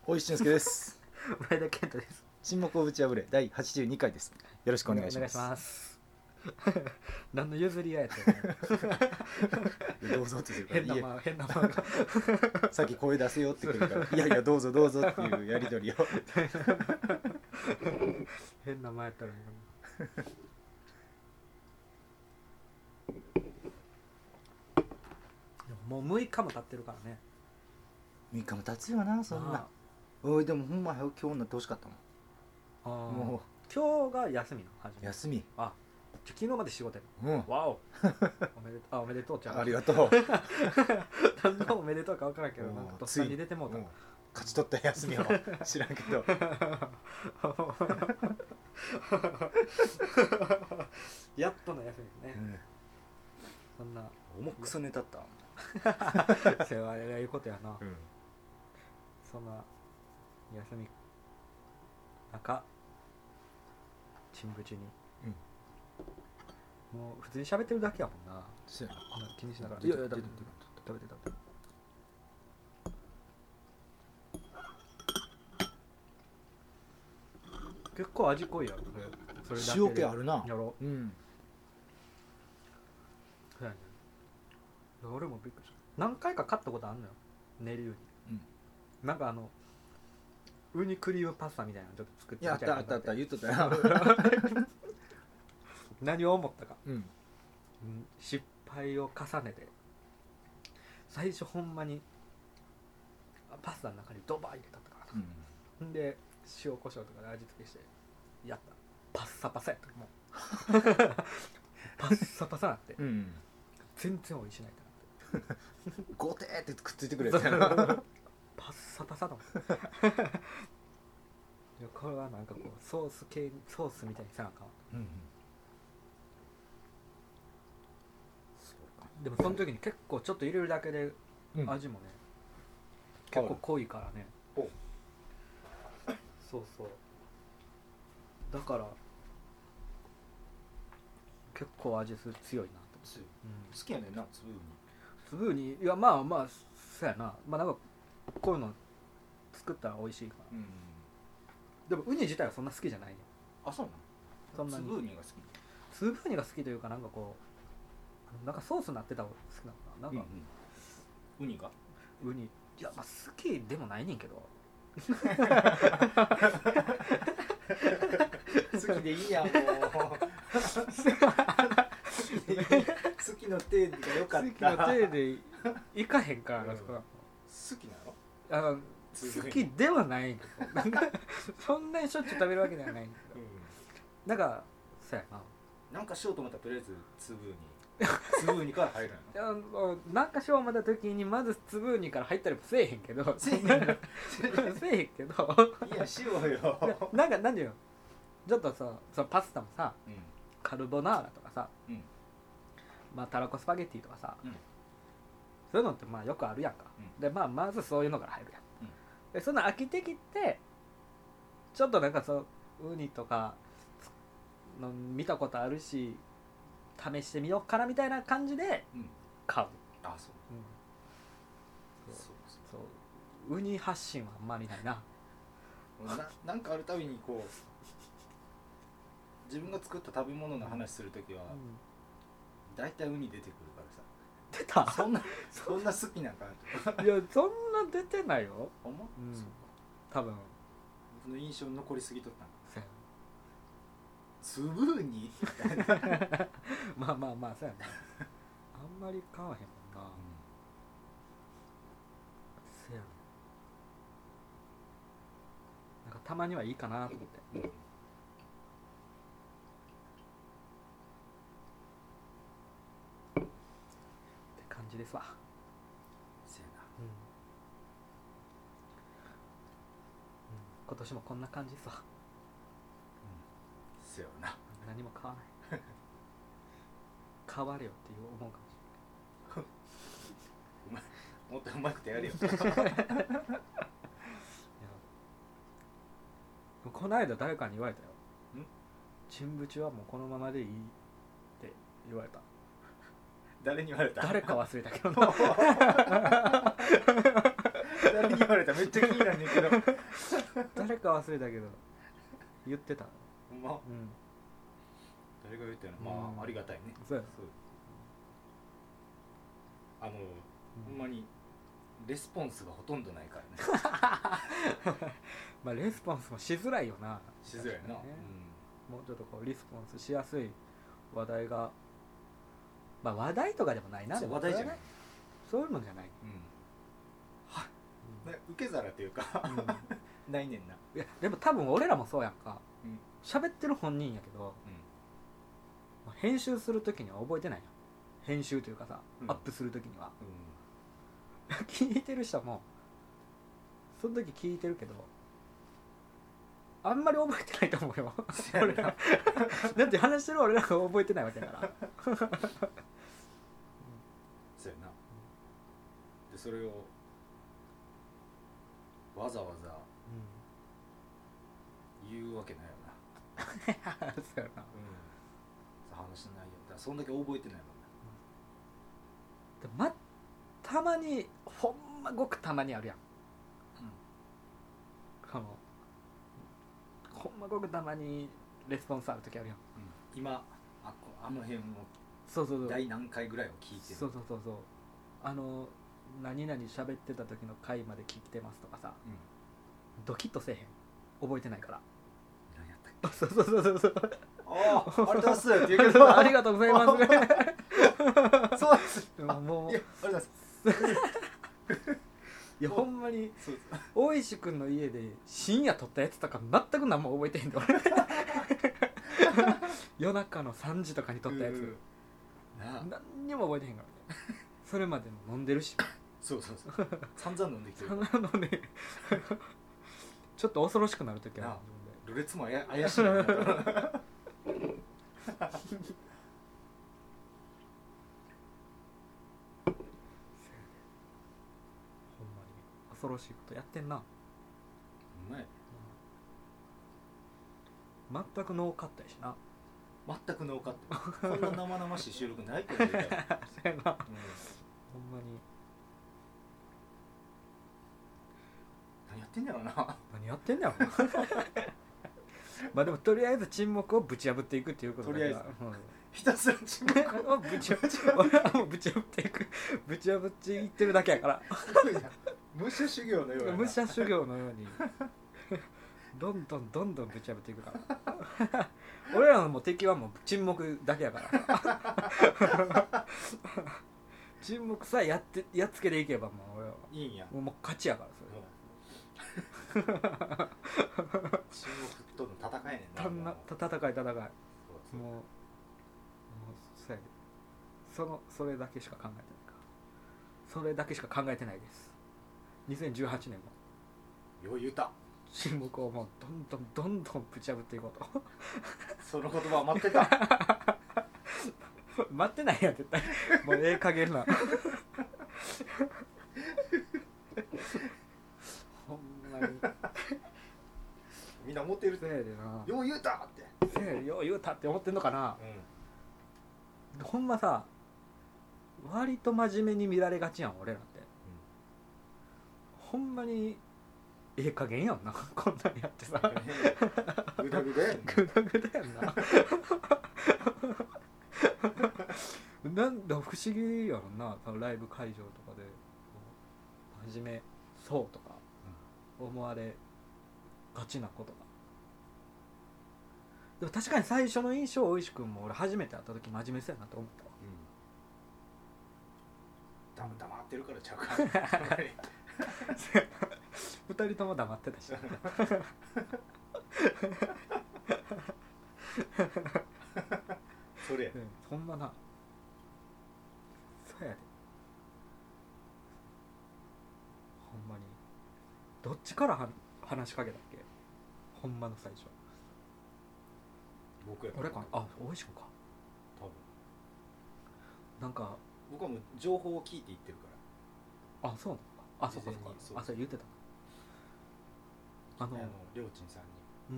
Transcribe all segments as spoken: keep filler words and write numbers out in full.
大石俊介です。 前田健太です。 沈黙を打ち破れだいはちじゅうにかいです。よろしくお願いします。 お願いします。何の譲り合いやったどうぞって言うから変な間変な間がさっき声出せよって言うからいやいやどうぞどうぞっていうやり取りを変な間やったらもうむいかも経ってるからね。 みっかも経つよなそんな。おいでもほんま今日になってほしかったもん。 あもう今日が休みの初め。 休み。 あ、昨日まで仕事やる。 うん。 わお。おめでとう。あ、おめでとうちゃん。 ありがとう。 何のおめでとうか分からんけど、なんかとっさに出てもうた。 勝ち取った休みを知らんけど。 やっとの休みですね。 うん、 そんな重くそ寝たった。 それはあれいうことやな。 うん、 そんな休み中チンブチに、うん、もう普通に喋ってるだけやもんな。 そうやな。 気にしながら。 いやいや食べて食べて食べて。結構味濃いやろそれ。それだけ塩気あるな。 やろ。 うん。 そうやね。俺もびっくりした。何回か買ったことあんのよ。練りウニ。うん。なんかあのウニクリームパスタみたいなのちょっと作ってみたいな。 やったあったあった言っとったよ。 何を思ったか。 うん。 失敗を重ねて最初ほんまにパスタの中にドバー入れたったからな。うん。で塩コショウとかで味付けしてやったパッサパサやったもうパッサパサなって、うん、全然美味しないってなってゴテーってくっついてくれるパッサパサだもんこれはなんかこうソース系ソースみたいにせなあかん、うんうん、そうか。でもその時に結構ちょっと入れるだけで味もね、うん、結構濃いからね。おそうそうだから結構味強いなと、うん、 好きやねんな粒ウニ。 粒ウニいやまあまあそうやな。まあなんかこういうの作ったら美味しいから、うん、でもウニ自体はそんな好きじゃないよ。 あ、そうなの。そんなに粒ウニが好き。 粒ウニが好きというかなんかこうなんかソースになってた方が好きなのかな。なんか、 うんうん、ウニがウニいやまあ好きでもないねんけど好きでいいやんもう好きの手がよかった。 好きの手でいかへんから、うん、好きなの。 あの好きではないんだけどそんなにしょっちゅう食べるわけではないんだけど、うん、なんかそうやななんかしようと思ったらとりあえず粒に粒ウニから入るの。なんかしよう思った時にまず粒ウニから入ったりもせえへんけどせえへんせえへんけどいやしようよ。 なんか何よちょっとさそのパスタもさ、うん、カルボナーラとかさ、うん、まあたらこスパゲッティとかさ、うん、そういうのってまあよくあるやんか、うん、でまあまずそういうのから入るやん、うん、でその飽きてきてちょっとなんかそうウニとかの見たことあるし試してみようかなみたいな感じで買う、うん、 あそう、 うん、そうそうそうウニ発信はあんまりないなな, なんかあるたびにこう自分が作った食べ物の話するときは、うん、だいたいウニ出てくるからさ。 出たそんなそんな好きなんかな。 いやそんな出てないよ。 ほんま、 うん、多分僕の印象に残りすぎとったんか。粒ウニみたいなまあまあまあそうやなあんまり買わへんもんな、うん、せやなんかたまにはいいかなと思って、うん、って感じですわ。 せやな、 うんうん、今年もこんな感じですわ。 よな何も買わない買われよっていう思うかもしれないもっとうまくてやれよこの間誰かに言われたよ。んチンブチはもうこのままでいいって言われた。 誰に言われた？ 誰か忘れたけどな誰に言言われたらめっちゃ気になるねんけど誰か忘れたけど言ってた。 ほんま、うん、誰が言ったの、まあ、うん、ありがたいね。 そうやそうあの、うん、ほんまにレスポンスがほとんどないからねまあレスポンスもしづらいよな。 しづらいな、ね、 うん、もうちょっとこうリスポンスしやすい話題が、まあ話題とかでもないな。 そう話題じゃない、 そういうのじゃない、 うん、は、うん、受け皿っていうか、うん、ないねんな。 いやでも多分俺らもそうやんか。喋、うん、ってる本人やけど、うん、編集するときには覚えてないよ。編集というかさ、うん、アップするときには、うん、聞いてる人もその時聞いてるけどあんまり覚えてないと思うよ俺らだって話してる俺らが覚えてないわけだからそうやな。でそれをわざわざ言うわけないよなそうやな、うん、 話の内容だそんだけ覚えてないもんね、 うん、でまたまにほんまごくたまにあるやん、うん、このほんまごくたまにレスポンスある時あるやん、 うん、今ああの辺もそうそうそう第何回ぐらいを聞いてる。 そうそうそうそうあの何々喋ってた時の回まで聞いてますとかさ、うん、ドキッとせえへん覚えてないから。 何やったっけ。 そうそうそうそうああありがとうございますって言うけどありがとうございますねそうですもういやありがとうございますいやほんまに大石くんの家で深夜撮ったやつとか全く何も覚えてへんで俺夜中のさんじとかに撮ったやつ何にも覚えてへんからねそれまでも飲んでるしそうそうそう散々飲んできてる散々飲んでちょっと恐ろしくなるときはろれつも怪しいなほんまに恐ろしいことやってんな。うまい、 うん、全くノーカットやしな。 全くノーカットこんな生々しい収録ないと思うからそうやな、うん、ほんまに何やってんだろうな何やってんだろうまあでもとりあえず沈黙をぶち破っていくっていうことだから、 とりあえず、うん、ひたすら沈黙をぶち破って俺はもうぶち破っていくぶち破っていってるだけやから武者修行のような武者修行のようにどんどんどんどんぶち破っていくから俺らのもう敵はもう沈黙だけやから沈黙さえやってやっつけていけばもう俺はいいんやもうもう勝ちやからそれ、うん、沈黙との戦いねんな。 たんな戦い戦いもうもうそやでそのそれだけしか考えてないかそれだけしか考えてないです。にせんじゅうはちねんもよう言うた沈黙をもうどんどんどんどんぶち破っていこうとその言葉を待ってた待ってないやん絶対もうええ加減なほんまにみんな思ってるせやでなよう言うたってせやでよう言うたって思ってんのかな、うん、ほんまさ割と真面目に見られがちやん俺らって、うん、ほんまにええ加減やんなこんなんやってさグダグダやんなグダグダやんななんだ不思議やろなそのライブ会場とかで真面目そうとか思われがちなことがでも確かに最初の印象大石君も俺初めて会った時真面目そうやなと思ったわ、 うん、黙ってるからちゃうか二人とも黙ってたしそれや、 うん、ほんまなそうやでほんまにどっちからは話しかけたっけほんまの最初僕や俺かあ大石君か多分なんか僕はもう情報を聞いていってるからあそうなのかあそうかそうかあそれ言ってたあのりょうちんさんに、 うん、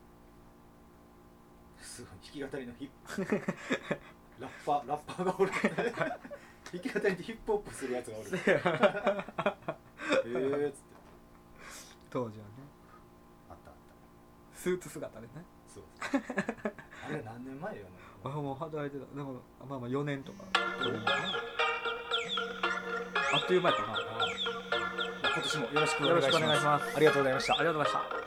すごい弾き語りのヒップラッパーラッパーがおる弾き語りでヒップホップするやつがおるえーっつってスーツ姿でね。 そうあれ何年前よね。 あもう働いてた。でもまあまあよねんとかあっという間やったな。 今年もよろしくおよろしくお願いします。 願いします。 ありがとうございました。 ありがとうございました。